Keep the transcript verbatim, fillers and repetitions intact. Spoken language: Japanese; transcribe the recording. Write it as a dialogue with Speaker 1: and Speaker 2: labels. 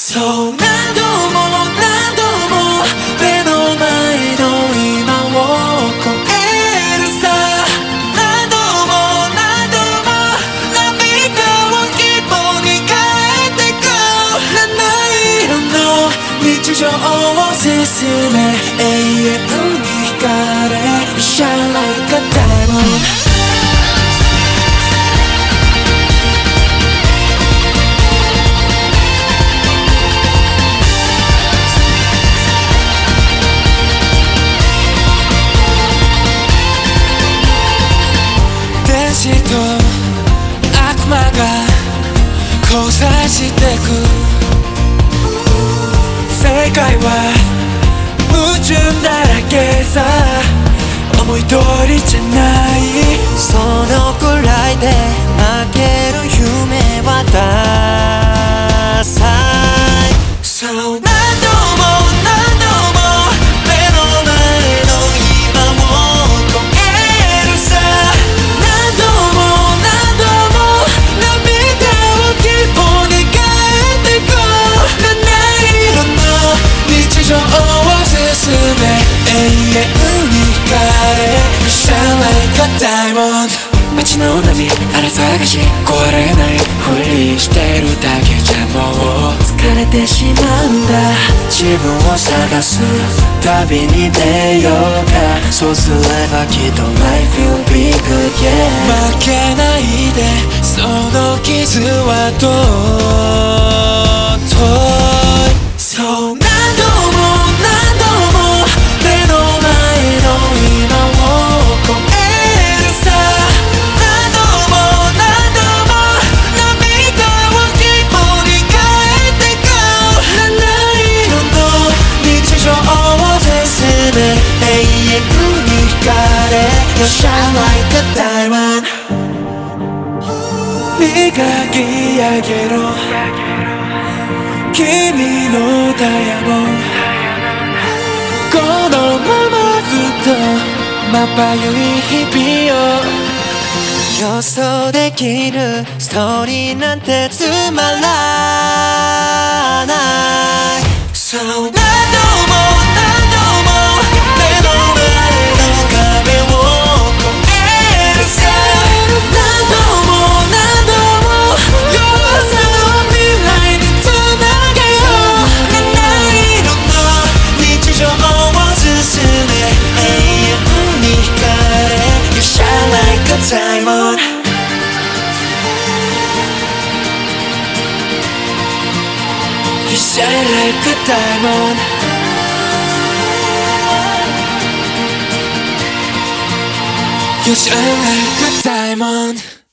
Speaker 1: そう何度も何度も目の前の今を超えるさ何度も何度も涙を希望に変えてく七色の日常を進め永遠に光れ Shine like a diamondと悪魔が交差してく世界は矛盾だらけさ思い通りじゃない
Speaker 2: そのくらいで負ける夢はダサい
Speaker 1: そう何度も何度も目の前の今を超えるさ街の波荒探し壊れないふりしてるだけじゃもう疲れてしまうんだ自分を探す旅に出ようかそうすればきっと Life will be good yeah 負けないでその傷はとうといそう何度も何度も目の前の今を超えるさ何度も何度も涙を希望に変えてく七色の日常を進め永遠に光れ You shine like a diamond 磨き上げろ君のダイヤモンドこのままずっとまばゆい日々を
Speaker 2: 予想できるストーリーなんてつまらない
Speaker 1: そう何度も何度も目の前の壁を越えるさ何度も何度も弱さを未来につなげよう七色の日常を進め永遠に光れ You shine like a diamond You shine like a diamond You shine like a diamond